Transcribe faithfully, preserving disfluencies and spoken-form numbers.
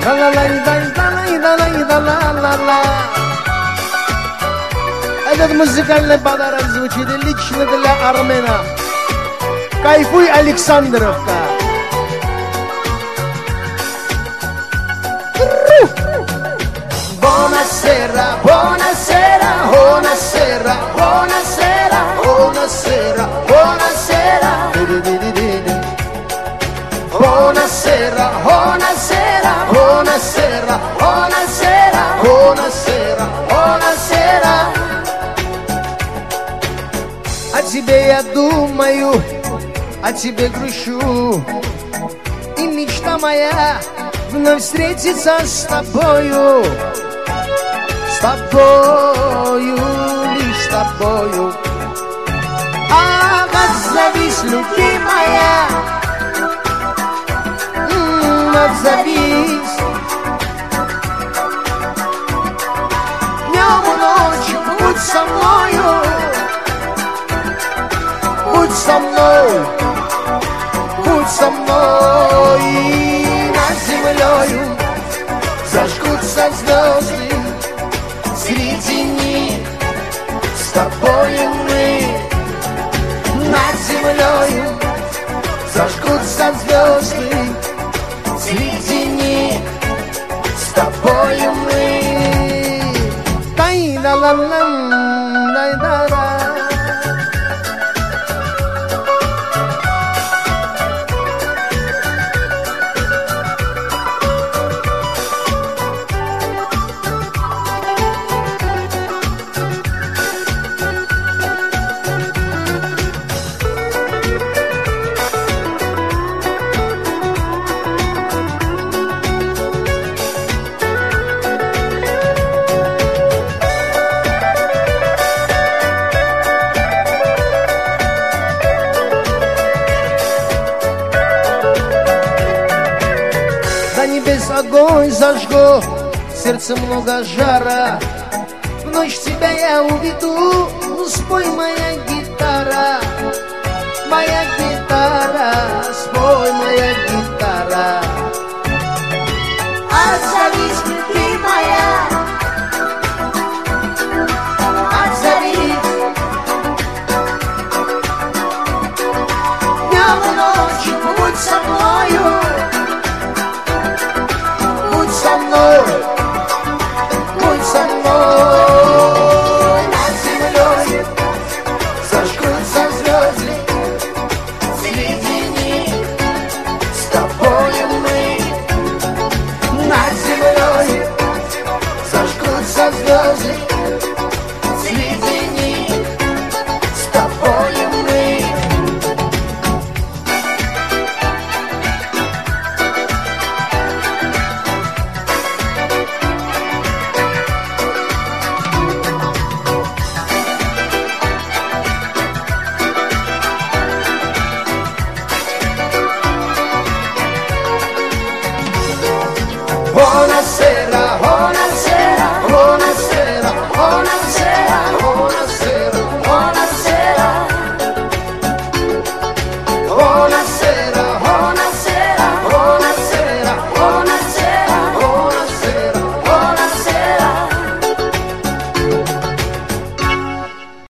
Этот музыкальный подарок звучит лично для Армена. Кайфуй, Александровка. Buonasera, buonasera, buonasera, buonasera, buonasera, buonasera. Buonasera, buonasera, buonasera, buonasera, buonasera, buonasera. О тебе я думаю, о тебе грущу, и мечта моя вновь встретиться с тобою, с тобою, лишь с тобою. Ах, отзовись, любимая, м-м, отзовись. Днем и ночью будь со мною, будь со мной, будь со мной. И над землею зажгутся звезды, среди них с тобою мы. Над землею зажгутся звезды, среди них с тобою мы. Тай-да-ла-лам, дай-да-да. Огонь зажгу, в сердце много жара. В ночь тебя я уведу, спой, моя гитара, моя гитара, спой, моя гитара. Отзовись, любимая, отзовись. Днем и ночью будь со мною, со мной, будь со мной. Над землей зажгутся звезды, среди них с тобою мы. Над землей зажгутся звезды, среди них с тобою мы. Buona